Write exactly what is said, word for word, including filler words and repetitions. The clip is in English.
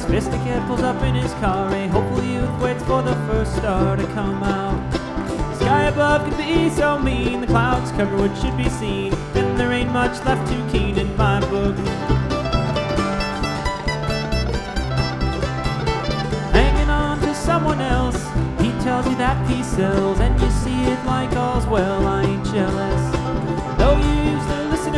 Sophisticated pulls up in his car. A hopeful youth waits for the first star to come out. The sky above could be so mean, the clouds cover what should be seen, and there ain't much left too keen in my book. Hanging on to someone else, he tells you that peace sells, and